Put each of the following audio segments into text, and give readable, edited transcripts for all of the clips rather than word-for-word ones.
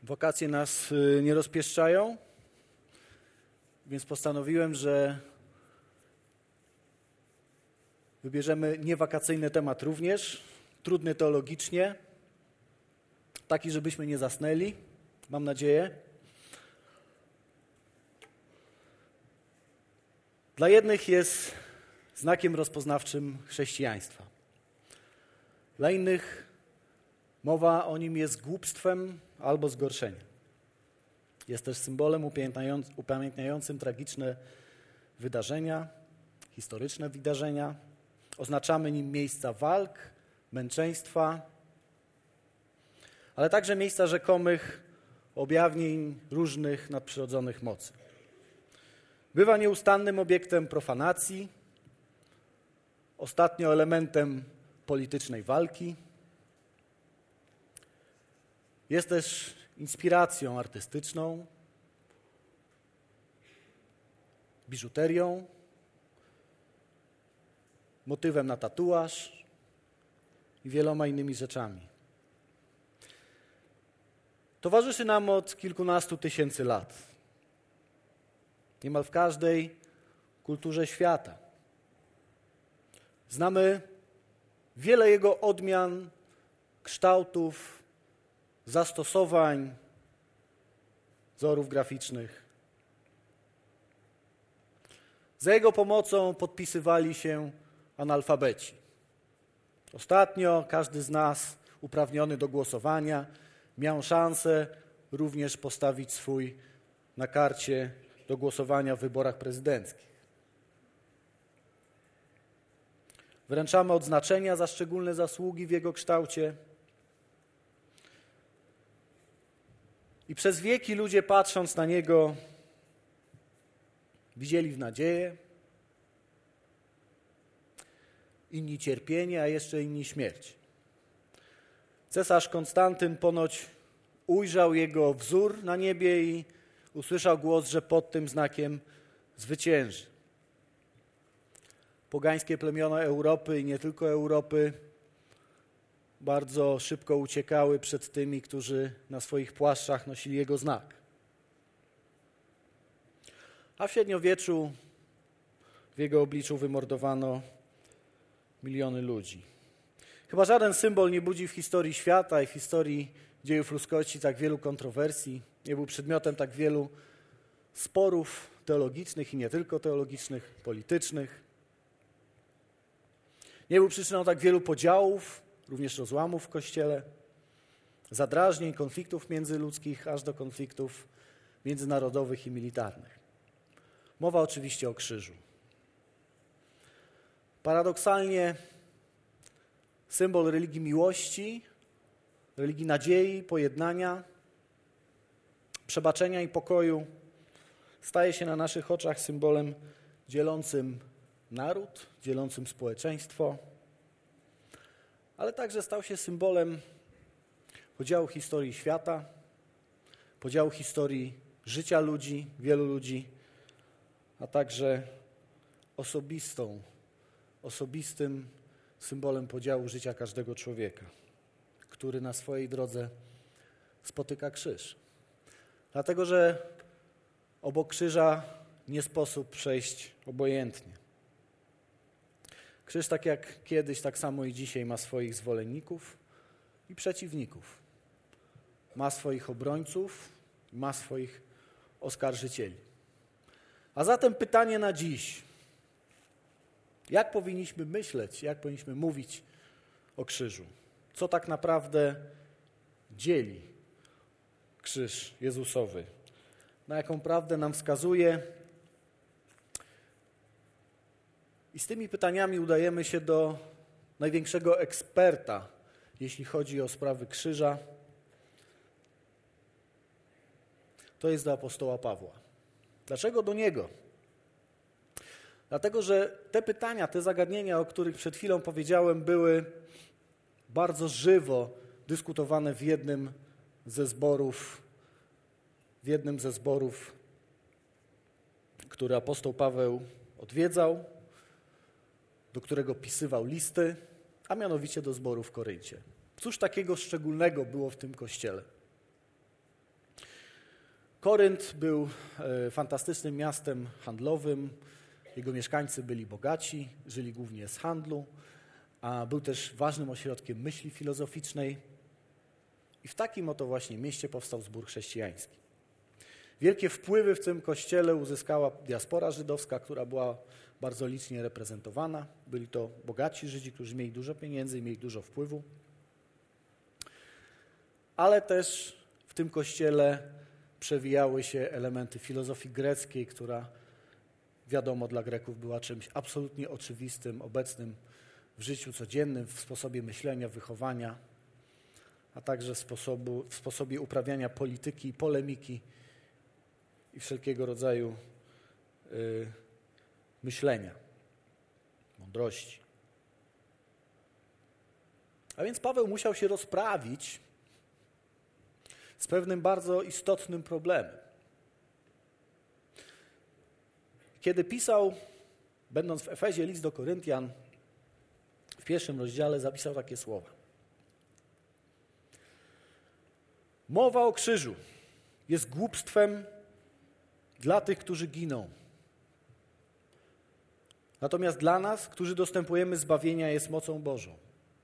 Wakacje nas nie rozpieszczają, więc postanowiłem, że wybierzemy niewakacyjny temat również, trudny teologicznie, taki, żebyśmy nie zasnęli, mam nadzieję. Dla jednych jest znakiem rozpoznawczym chrześcijaństwa. Dla innych mowa o nim jest głupstwem albo zgorszeniem. Jest też symbolem upamiętniającym tragiczne wydarzenia, historyczne wydarzenia. Oznaczamy nim miejsca walk, męczeństwa, ale także miejsca rzekomych objawień różnych nadprzyrodzonych mocy. Bywa nieustannym obiektem profanacji, ostatnio elementem politycznej walki. Jest też inspiracją artystyczną, biżuterią, motywem na tatuaż i wieloma innymi rzeczami. Towarzyszy nam od kilkunastu tysięcy lat. Niemal w każdej kulturze świata. Znamy wiele jego odmian, kształtów, zastosowań, wzorów graficznych. Za jego pomocą podpisywali się analfabeci. Ostatnio każdy z nas uprawniony do głosowania miał szansę również postawić swój na karcie do głosowania w wyborach prezydenckich. Wręczamy odznaczenia za szczególne zasługi w jego kształcie. I przez wieki ludzie, patrząc na niego, widzieli w nadzieję, inni cierpienie, a jeszcze inni śmierć. Cesarz Konstantyn ponoć ujrzał jego wzór na niebie i usłyszał głos, że pod tym znakiem zwycięży. Pogańskie plemiona Europy i nie tylko Europy bardzo szybko uciekały przed tymi, którzy na swoich płaszczach nosili jego znak. A w średniowieczu w jego obliczu wymordowano miliony ludzi. Chyba żaden symbol nie budzi w historii świata i w historii dziejów ludzkości tak wielu kontrowersji, nie był przedmiotem tak wielu sporów teologicznych i nie tylko teologicznych, politycznych. Nie był przyczyną tak wielu podziałów, również rozłamów w Kościele, zadrażnień, konfliktów międzyludzkich, aż do konfliktów międzynarodowych i militarnych. Mowa oczywiście o krzyżu. Paradoksalnie symbol religii miłości, religii nadziei, pojednania, przebaczenia i pokoju staje się na naszych oczach symbolem dzielącym naród, dzielącym społeczeństwo, ale także stał się symbolem podziału historii świata, podziału historii życia ludzi, wielu ludzi, a także osobistym symbolem podziału życia każdego człowieka, który na swojej drodze spotyka krzyż. Dlatego, że obok krzyża nie sposób przejść obojętnie. Krzyż, tak jak kiedyś, tak samo i dzisiaj ma swoich zwolenników i przeciwników. Ma swoich obrońców, ma swoich oskarżycieli. A zatem pytanie na dziś. Jak powinniśmy myśleć, jak powinniśmy mówić o krzyżu? Co tak naprawdę dzieli krzyż Jezusowy? Na jaką prawdę nam wskazuje? I z tymi pytaniami udajemy się do największego eksperta, jeśli chodzi o sprawy krzyża. To jest do apostoła Pawła. Dlaczego do niego? Dlatego, że te pytania, te zagadnienia, o których przed chwilą powiedziałem, były bardzo żywo dyskutowane w jednym ze zborów, który apostoł Paweł odwiedzał, do którego pisywał listy, a mianowicie do zboru w Koryncie. Cóż takiego szczególnego było w tym kościele? Korynt był fantastycznym miastem handlowym. Jego mieszkańcy byli bogaci, żyli głównie z handlu, a był też ważnym ośrodkiem myśli filozoficznej. I w takim oto właśnie mieście powstał zbór chrześcijański. Wielkie wpływy w tym kościele uzyskała diaspora żydowska, która była bardzo licznie reprezentowana. Byli to bogaci Żydzi, którzy mieli dużo pieniędzy i mieli dużo wpływu. Ale też w tym kościele przewijały się elementy filozofii greckiej, która wiadomo dla Greków była czymś absolutnie oczywistym, obecnym w życiu codziennym, w sposobie myślenia, wychowania, a także w sposobie uprawiania polityki i polemiki i wszelkiego rodzaju myślenia, mądrości. A więc Paweł musiał się rozprawić z pewnym bardzo istotnym problemem. Kiedy pisał, będąc w Efezie, list do Koryntian, w 1 rozdziale zapisał takie słowa. Mowa o krzyżu jest głupstwem dla tych, którzy giną. Natomiast dla nas, którzy dostępujemy zbawienia, jest mocą Bożą.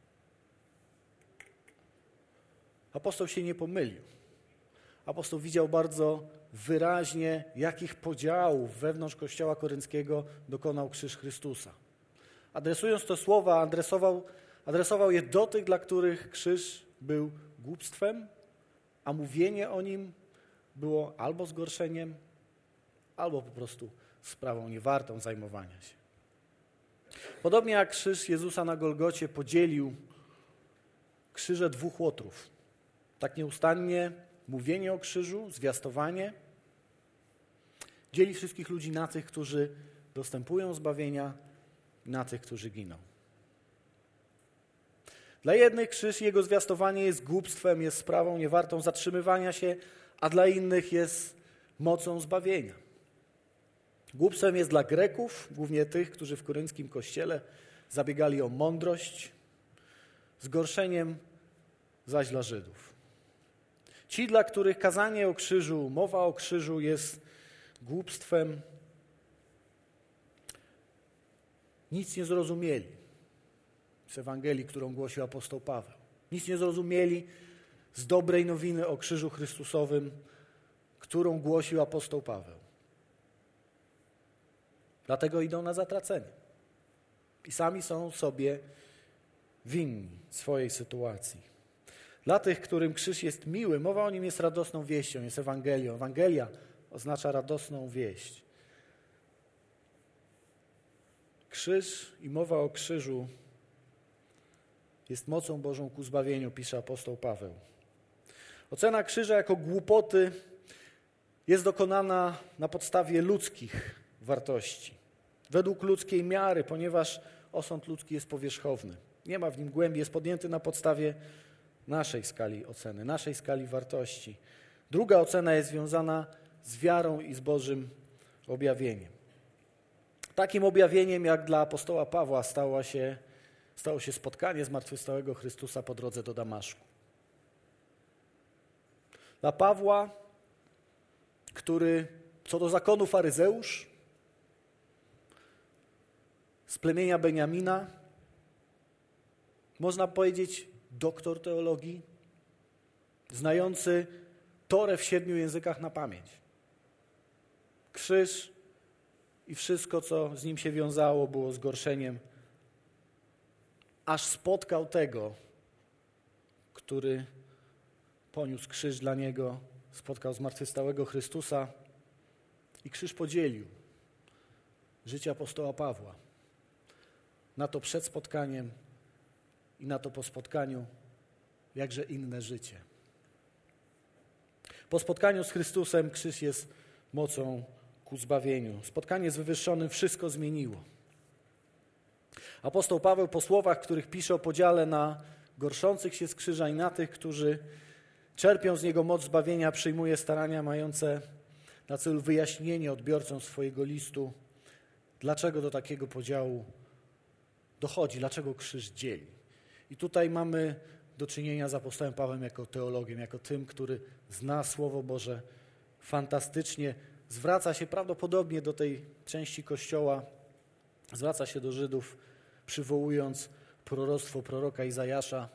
Apostoł się nie pomylił. Apostoł widział bardzo wyraźnie, jakich podziałów wewnątrz Kościoła korynckiego dokonał krzyż Chrystusa. Adresując te słowa, adresował je do tych, dla których krzyż był głupstwem, a mówienie o nim było albo zgorszeniem, albo po prostu sprawą niewartą zajmowania się. Podobnie jak krzyż Jezusa na Golgocie podzielił krzyże dwóch łotrów. Tak nieustannie mówienie o krzyżu, zwiastowanie dzieli wszystkich ludzi na tych, którzy dostępują zbawienia i na tych, którzy giną. Dla jednych krzyż i jego zwiastowanie jest głupstwem, jest sprawą niewartą zatrzymywania się, a dla innych jest mocą zbawienia. Głupstwem jest dla Greków, głównie tych, którzy w korynckim kościele zabiegali o mądrość, zgorszeniem zaś dla Żydów. Ci, dla których kazanie o krzyżu, mowa o krzyżu jest głupstwem, nic nie zrozumieli z Ewangelii, którą głosił apostoł Paweł. Nic nie zrozumieli z dobrej nowiny o krzyżu Chrystusowym, którą głosił apostoł Paweł. Dlatego idą na zatracenie. I sami są sobie winni swojej sytuacji. Dla tych, którym krzyż jest miły, mowa o nim jest radosną wieścią, jest Ewangelią. Ewangelia oznacza radosną wieść. Krzyż i mowa o krzyżu jest mocą Bożą ku zbawieniu, pisze apostoł Paweł. Ocena krzyża jako głupoty jest dokonana na podstawie ludzkich wartości. Według ludzkiej miary, ponieważ osąd ludzki jest powierzchowny. Nie ma w nim głębi, jest podjęty na podstawie naszej skali oceny, naszej skali wartości. Druga ocena jest związana z wiarą i z Bożym objawieniem. Takim objawieniem jak dla apostoła Pawła stało się spotkanie zmartwychwstałego Chrystusa po drodze do Damaszku. Dla Pawła, który co do zakonu faryzeusz, z plemienia Beniamina, można powiedzieć doktor teologii, znający Torę w 7 językach na pamięć. Krzyż i wszystko, co z nim się wiązało, było zgorszeniem, aż spotkał tego, który poniósł krzyż dla niego, spotkał zmartwychwstałego Chrystusa i krzyż podzielił życie apostoła Pawła. Na to przed spotkaniem i na to po spotkaniu, jakże inne życie. Po spotkaniu z Chrystusem krzyż jest mocą ku zbawieniu. Spotkanie z Wywyższonym wszystko zmieniło. Apostoł Paweł po słowach, których pisze o podziale na gorszących się z krzyża i na tych, którzy czerpią z niego moc zbawienia, przyjmuje starania mające na celu wyjaśnienie odbiorcom swojego listu, dlaczego do takiego podziału dochodzi, dlaczego krzyż dzieli. I tutaj mamy do czynienia z apostołem Pawłem jako teologiem, jako tym, który zna Słowo Boże fantastycznie zwraca się prawdopodobnie do tej części Kościoła, zwraca się do Żydów, przywołując proroctwo proroka Izajasza,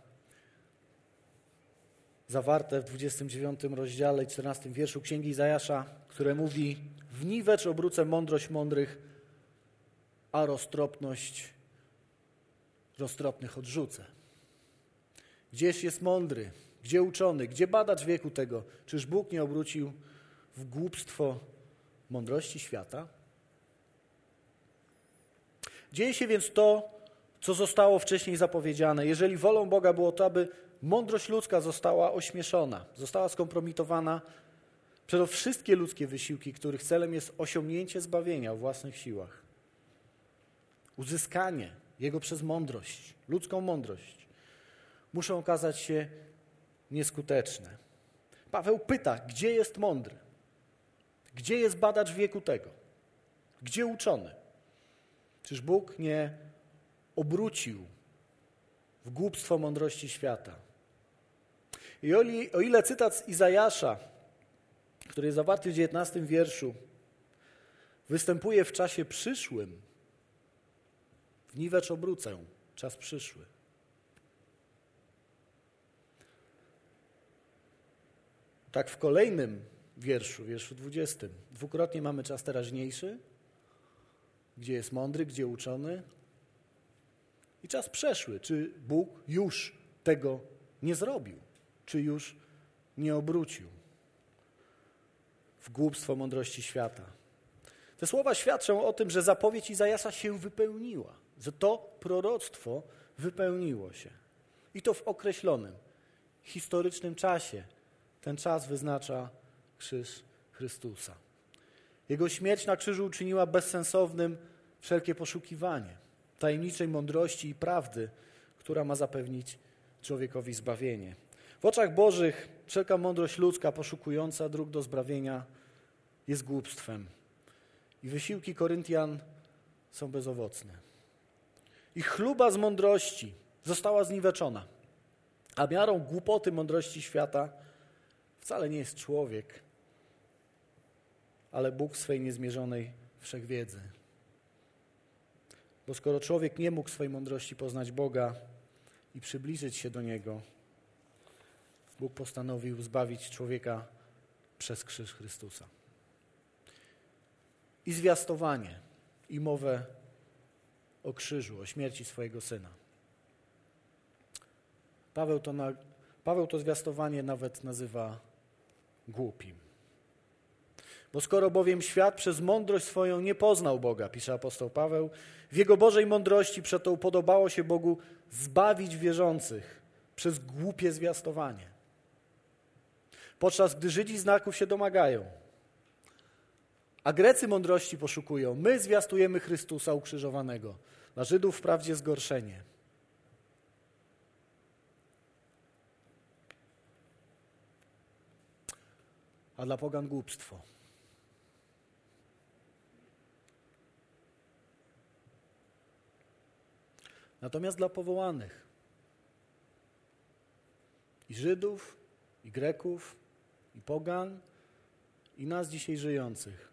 zawarte w 29 rozdziale, 14 wierszu Księgi Izajasza, które mówi: w niwecz obrócę mądrość mądrych, a roztropnych odrzucę. Gdzież jest mądry? Gdzie uczony? Gdzie badacz wieku tego? Czyż Bóg nie obrócił w głupstwo mądrości świata? Dzieje się więc to, co zostało wcześniej zapowiedziane. Jeżeli wolą Boga było to, aby mądrość ludzka została ośmieszona, została skompromitowana przez wszystkie ludzkie wysiłki, których celem jest osiągnięcie zbawienia w własnych siłach, uzyskanie Jego przez mądrość, ludzką mądrość, muszą okazać się nieskuteczne. Paweł pyta, gdzie jest mądry? Gdzie jest badacz wieku tego? Gdzie uczony? Czyż Bóg nie obrócił w głupstwo mądrości świata? I o ile cytat z Izajasza, który jest zawarty w 19 wierszu, występuje w czasie przyszłym, w niwecz obrócę, czas przyszły. Tak w kolejnym wierszu 20, dwukrotnie mamy czas teraźniejszy, gdzie jest mądry, gdzie uczony, i czas przeszły. Czy Bóg już tego nie zrobił? Czy już nie obrócił w głupstwo mądrości świata? Te słowa świadczą o tym, że zapowiedź Izajasza się wypełniła, że to proroctwo wypełniło się. I to w określonym, historycznym czasie. Ten czas wyznacza krzyż Chrystusa. Jego śmierć na krzyżu uczyniła bezsensownym wszelkie poszukiwanie tajemniczej mądrości i prawdy, która ma zapewnić człowiekowi zbawienie. W oczach Bożych wszelka mądrość ludzka poszukująca dróg do zbawienia jest głupstwem. I wysiłki Koryntian są bezowocne. Ich chluba z mądrości została zniweczona, a miarą głupoty mądrości świata wcale nie jest człowiek, ale Bóg swej niezmierzonej wszechwiedzy. Bo skoro człowiek nie mógł swej mądrości poznać Boga i przybliżyć się do Niego, Bóg postanowił zbawić człowieka przez krzyż Chrystusa. I zwiastowanie, i mowę o krzyżu, o śmierci swojego Syna. Paweł to zwiastowanie nawet nazywa głupim. Bo skoro bowiem świat przez mądrość swoją nie poznał Boga, pisze apostoł Paweł, w Jego Bożej mądrości przeto upodobało się Bogu zbawić wierzących przez głupie zwiastowanie. Podczas gdy Żydzi znaków się domagają, a Grecy mądrości poszukują, my zwiastujemy Chrystusa ukrzyżowanego. Dla Żydów wprawdzie zgorszenie, a dla pogan głupstwo. Natomiast dla powołanych i Żydów, i Greków, i pogan, i nas dzisiaj żyjących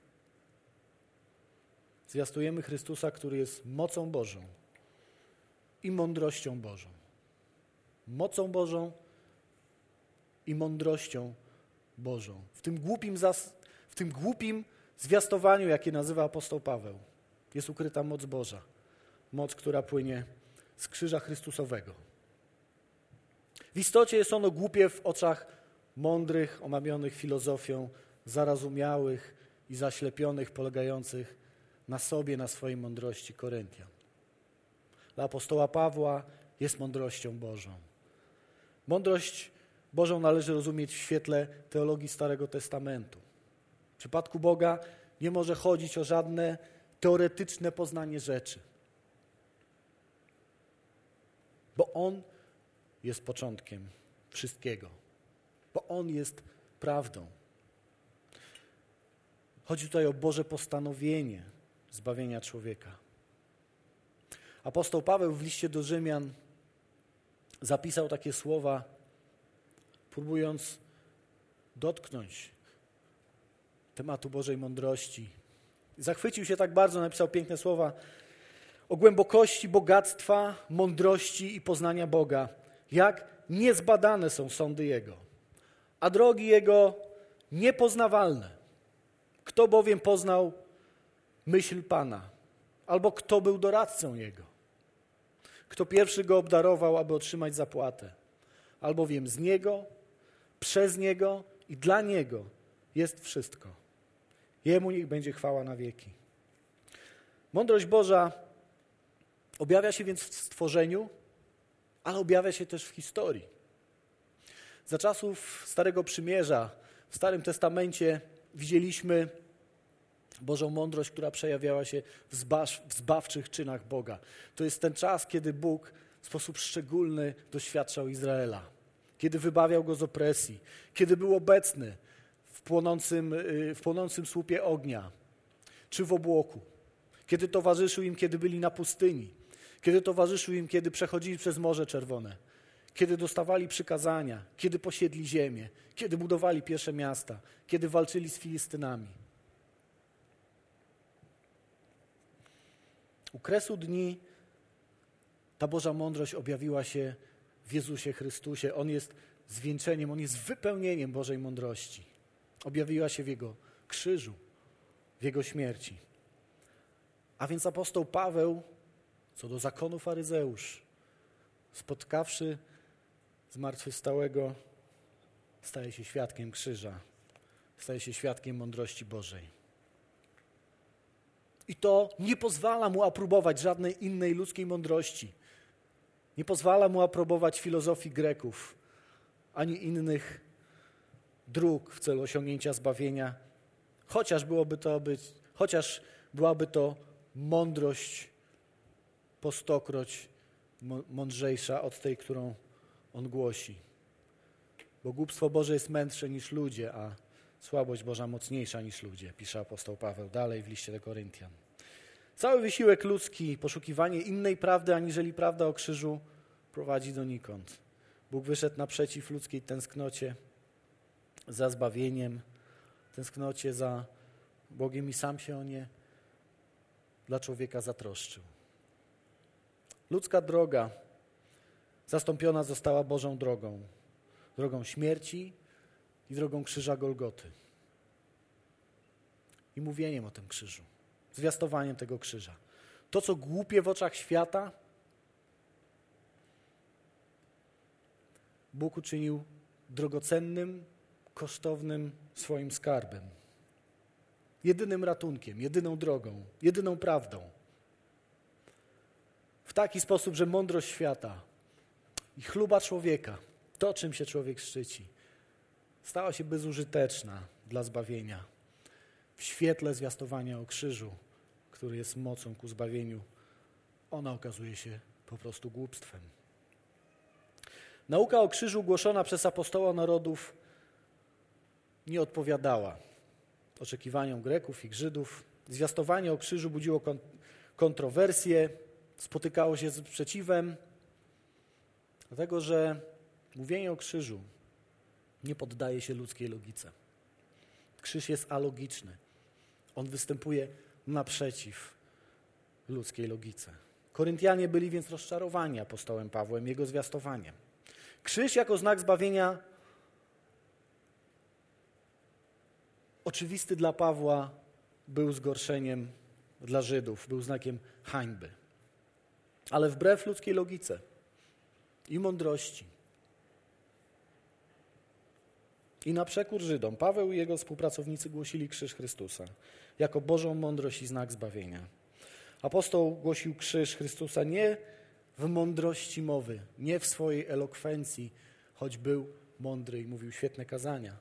zwiastujemy Chrystusa, który jest mocą Bożą i mądrością Bożą. Mocą Bożą i mądrością Bożą. W tym głupim zwiastowaniu, jakie nazywa apostoł Paweł, jest ukryta moc Boża. Moc, która płynie z krzyża Chrystusowego. W istocie jest ono głupie w oczach mądrych, omamionych filozofią, zarozumiałych i zaślepionych, polegających na sobie, na swojej mądrości Koryntian. Dla apostoła Pawła jest mądrością Bożą. Mądrość Bożą należy rozumieć w świetle teologii Starego Testamentu. W przypadku Boga nie może chodzić o żadne teoretyczne poznanie rzeczy. Bo On jest początkiem wszystkiego. Bo On jest prawdą. Chodzi tutaj o Boże postanowienie zbawienia człowieka. Apostoł Paweł w liście do Rzymian zapisał takie słowa, próbując dotknąć tematu Bożej mądrości. Zachwycił się tak bardzo, napisał piękne słowa o głębokości, bogactwa, mądrości i poznania Boga. Jak niezbadane są sądy Jego, a drogi Jego niepoznawalne. Kto bowiem poznał myśl Pana, albo kto był doradcą Jego? Kto pierwszy Go obdarował, aby otrzymać zapłatę? Albowiem z Niego, przez Niego i dla Niego jest wszystko. Jemu niech będzie chwała na wieki. Mądrość Boża objawia się więc w stworzeniu, ale objawia się też w historii. Za czasów Starego Przymierza, w Starym Testamencie widzieliśmy Bożą mądrość, która przejawiała się w zbawczych czynach Boga. To jest ten czas, kiedy Bóg w sposób szczególny doświadczał Izraela. Kiedy wybawiał go z opresji, kiedy był obecny w płonącym słupie ognia, czy w obłoku. Kiedy towarzyszył im, kiedy byli na pustyni. Kiedy towarzyszył im, kiedy przechodzili przez Morze Czerwone. Kiedy dostawali przykazania, kiedy posiedli ziemię, kiedy budowali pierwsze miasta, kiedy walczyli z Filistynami. U kresu dni ta Boża mądrość objawiła się w Jezusie Chrystusie. On jest zwieńczeniem, On jest wypełnieniem Bożej mądrości. Objawiła się w Jego krzyżu, w Jego śmierci. A więc apostoł Paweł, co do zakonu faryzeusz, spotkawszy zmartwychwstałego, staje się świadkiem krzyża, staje się świadkiem mądrości Bożej. I to nie pozwala mu aprobować żadnej innej ludzkiej mądrości. Nie pozwala mu aprobować filozofii Greków, ani innych dróg w celu osiągnięcia zbawienia, chociaż byłaby to mądrość po 100-kroć mądrzejsza od tej, którą on głosi. Bo głupstwo Boże jest mędrsze niż ludzie, a słabość Boża mocniejsza niż ludzie, pisze apostoł Paweł dalej w liście do Koryntian. Cały wysiłek ludzki, poszukiwanie innej prawdy, aniżeli prawda o krzyżu, prowadzi donikąd. Bóg wyszedł naprzeciw ludzkiej tęsknocie za zbawieniem, tęsknocie za Bogiem i sam się o nie dla człowieka zatroszczył. Ludzka droga zastąpiona została Bożą drogą. Drogą śmierci i drogą krzyża Golgoty. I mówieniem o tym krzyżu. Zwiastowaniem tego krzyża. To, co głupie w oczach świata, Bóg uczynił drogocennym, kosztownym swoim skarbem. Jedynym ratunkiem, jedyną drogą, jedyną prawdą. W taki sposób, że mądrość świata i chluba człowieka, to, czym się człowiek szczyci, stała się bezużyteczna dla zbawienia. W świetle zwiastowania o krzyżu, który jest mocą ku zbawieniu, ona okazuje się po prostu głupstwem. Nauka o krzyżu głoszona przez apostoła narodów nie odpowiadała oczekiwaniom Greków i Żydów. Zwiastowanie o krzyżu budziło kontrowersje, spotykało się z sprzeciwem, dlatego że mówienie o krzyżu nie poddaje się ludzkiej logice. Krzyż jest alogiczny. On występuje naprzeciw ludzkiej logice. Koryntianie byli więc rozczarowani apostołem Pawłem, jego zwiastowaniem. Krzyż jako znak zbawienia oczywisty dla Pawła był zgorszeniem dla Żydów, był znakiem hańby. Ale wbrew ludzkiej logice i mądrości i na przekór Żydom, Paweł i jego współpracownicy głosili krzyż Chrystusa jako Bożą mądrość i znak zbawienia. Apostoł głosił krzyż Chrystusa nie w mądrości mowy, nie w swojej elokwencji, choć był mądry i mówił świetne kazania.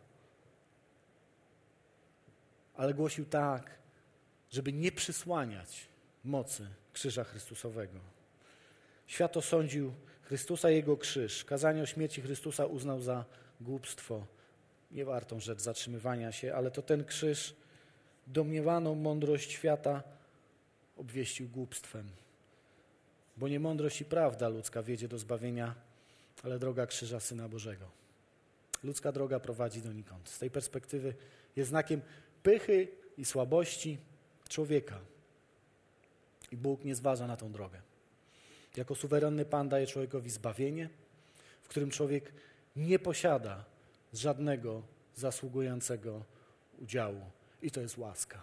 Ale głosił tak, żeby nie przysłaniać mocy krzyża Chrystusowego. Świat osądził Chrystusa i Jego krzyż. Kazanie o śmierci Chrystusa uznał za głupstwo. Nie wartą rzecz zatrzymywania się, ale to ten krzyż domniewaną mądrość świata obwieścił głupstwem. Bo nie mądrość i prawda ludzka wiedzie do zbawienia, ale droga krzyża Syna Bożego. Ludzka droga prowadzi donikąd. Z tej perspektywy jest znakiem pychy i słabości człowieka. I Bóg nie zważa na tą drogę. Jako suwerenny Pan daje człowiekowi zbawienie, w którym człowiek nie posiada żadnego zasługującego udziału. I to jest łaska.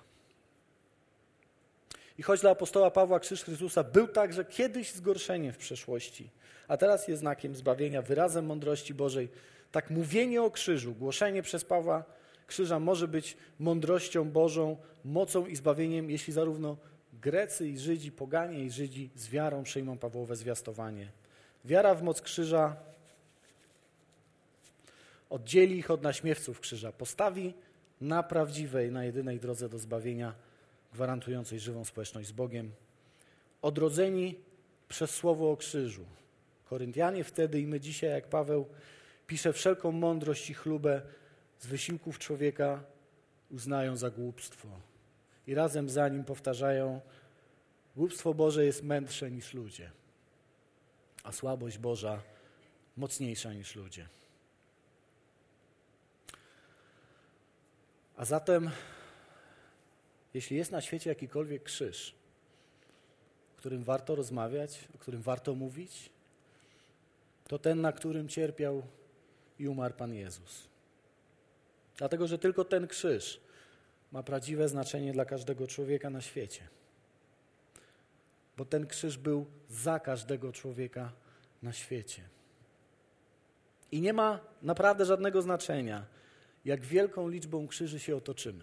I choć dla apostoła Pawła krzyż Chrystusa był także kiedyś zgorszeniem w przeszłości, a teraz jest znakiem zbawienia, wyrazem mądrości Bożej, tak mówienie o krzyżu, głoszenie przez Pawła krzyża może być mądrością Bożą, mocą i zbawieniem, jeśli zarówno Grecy i Żydzi, poganie i Żydzi z wiarą przyjmą Pawłowe zwiastowanie. Wiara w moc krzyża oddzieli ich od naśmiewców krzyża, postawi na prawdziwej, na jedynej drodze do zbawienia, gwarantującej żywą społeczność z Bogiem. Odrodzeni przez słowo o krzyżu. Koryntianie wtedy i my dzisiaj, jak Paweł pisze, wszelką mądrość i chlubę z wysiłków człowieka uznają za głupstwo. I razem za nim powtarzają, głupstwo Boże jest mędrsze niż ludzie, a słabość Boża mocniejsza niż ludzie. A zatem, jeśli jest na świecie jakikolwiek krzyż, o którym warto rozmawiać, o którym warto mówić, to ten, na którym cierpiał i umarł Pan Jezus. Dlatego, że tylko ten krzyż ma prawdziwe znaczenie dla każdego człowieka na świecie. Bo ten krzyż był za każdego człowieka na świecie. I nie ma naprawdę żadnego znaczenia, jak wielką liczbą krzyży się otoczymy.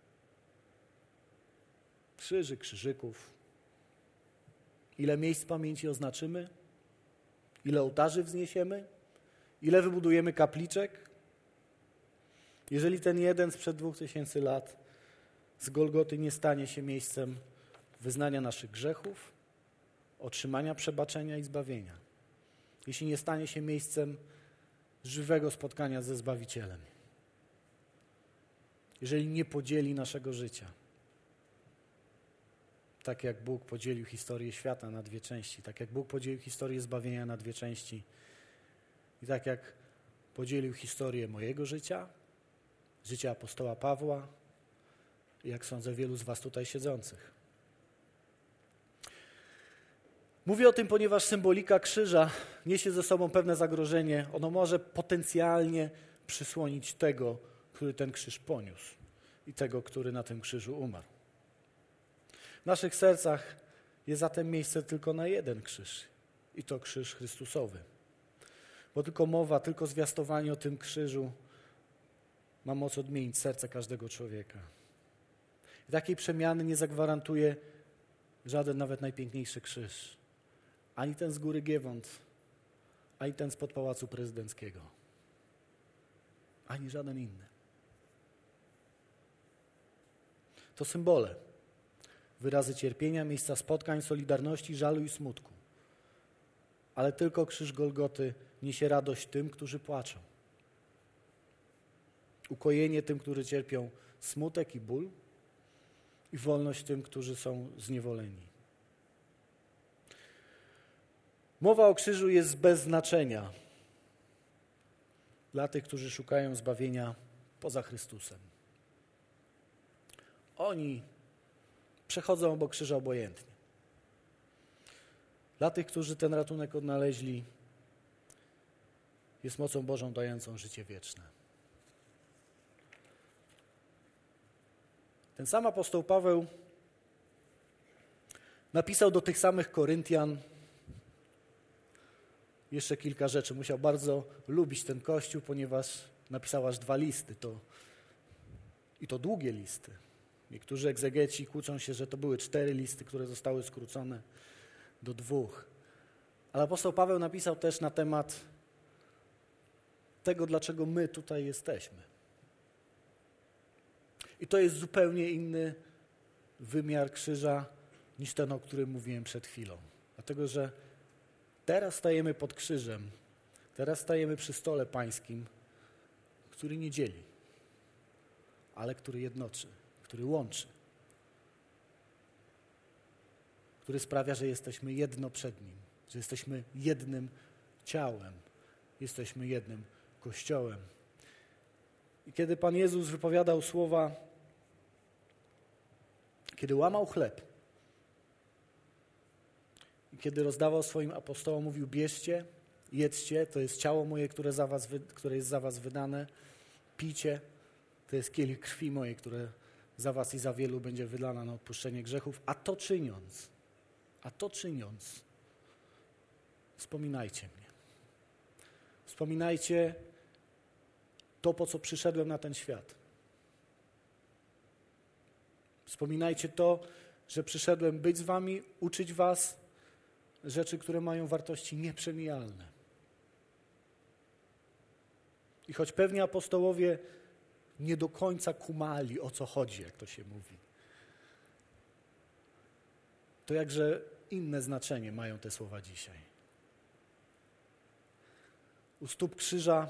Krzyży, krzyżyków. Ile miejsc pamięci oznaczymy? Ile ołtarzy wzniesiemy? Ile wybudujemy kapliczek? Jeżeli ten jeden sprzed 2000 lat z Golgoty nie stanie się miejscem wyznania naszych grzechów, otrzymania przebaczenia i zbawienia, jeśli nie stanie się miejscem żywego spotkania ze Zbawicielem, jeżeli nie podzieli naszego życia, tak jak Bóg podzielił historię świata na dwie części, tak jak Bóg podzielił historię zbawienia na dwie części i tak jak podzielił historię mojego życia, życia apostoła Pawła i jak sądzę wielu z was tutaj siedzących. Mówię o tym, ponieważ symbolika krzyża niesie ze sobą pewne zagrożenie. Ono może potencjalnie przysłonić tego, który ten krzyż poniósł i tego, który na tym krzyżu umarł. W naszych sercach jest zatem miejsce tylko na jeden krzyż i to krzyż Chrystusowy. Bo tylko mowa, tylko zwiastowanie o tym krzyżu ma moc odmienić serce każdego człowieka. I takiej przemiany nie zagwarantuje żaden, nawet najpiękniejszy krzyż. Ani ten z góry Giewont, ani ten spod Pałacu Prezydenckiego. Ani żaden inny. To symbole, wyrazy cierpienia, miejsca spotkań, solidarności, żalu i smutku. Ale tylko krzyż Golgoty niesie radość tym, którzy płaczą. Ukojenie tym, którzy cierpią smutek i ból i wolność tym, którzy są zniewoleni. Mowa o krzyżu jest bez znaczenia dla tych, którzy szukają zbawienia poza Chrystusem. Oni przechodzą obok krzyża obojętnie. Dla tych, którzy ten ratunek odnaleźli, jest mocą Bożą dającą życie wieczne. Ten sam apostoł Paweł napisał do tych samych Koryntian jeszcze kilka rzeczy. Musiał bardzo lubić ten Kościół, ponieważ napisał aż 2 listy. I to długie listy. Niektórzy egzegeci kłócą się, że to były 4 listy, które zostały skrócone do 2. Ale apostoł Paweł napisał też na temat tego, dlaczego my tutaj jesteśmy. I to jest zupełnie inny wymiar krzyża niż ten, o którym mówiłem przed chwilą. Dlatego, że teraz stajemy pod krzyżem, teraz stajemy przy stole pańskim, który nie dzieli, ale który jednoczy, który łączy, który sprawia, że jesteśmy jedno przed Nim, że jesteśmy jednym ciałem, jesteśmy jednym Kościołem. I kiedy Pan Jezus wypowiadał słowa Kiedy łamał chleb i kiedy rozdawał swoim apostołom, mówił: bierzcie, jedzcie, to jest ciało moje, które jest za was wydane, pijcie, to jest kielich krwi mojej, które za was i za wielu będzie wydana na odpuszczenie grzechów, a to czyniąc, wspominajcie mnie. Wspominajcie to, po co przyszedłem na ten świat. Wspominajcie to, że przyszedłem być z wami, uczyć was rzeczy, które mają wartości nieprzemijalne. I choć pewnie apostołowie nie do końca kumali, o co chodzi, jak to się mówi, to jakże inne znaczenie mają te słowa dzisiaj. U stóp krzyża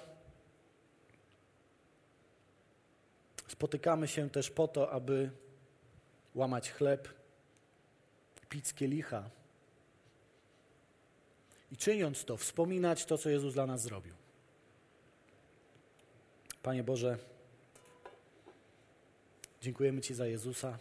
spotykamy się też po to, aby łamać chleb, pić z kielicha i czyniąc to, wspominać to, co Jezus dla nas zrobił. Panie Boże, dziękujemy Ci za Jezusa.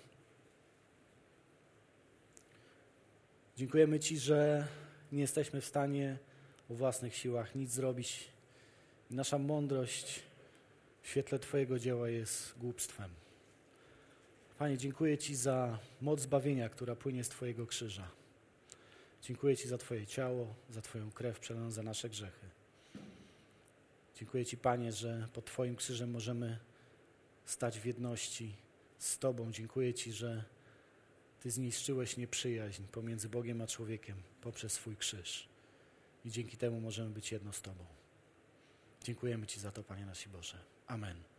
Dziękujemy Ci, że nie jesteśmy w stanie o własnych siłach nic zrobić. I nasza mądrość w świetle Twojego dzieła jest głupstwem. Panie, dziękuję Ci za moc zbawienia, która płynie z Twojego krzyża. Dziękuję Ci za Twoje ciało, za Twoją krew przelaną za nasze grzechy. Dziękuję Ci, Panie, że pod Twoim krzyżem możemy stać w jedności z Tobą. Dziękuję Ci, że Ty zniszczyłeś nieprzyjaźń pomiędzy Bogiem a człowiekiem poprzez swój krzyż. I dzięki temu możemy być jedno z Tobą. Dziękujemy Ci za to, Panie nasz Boże. Amen.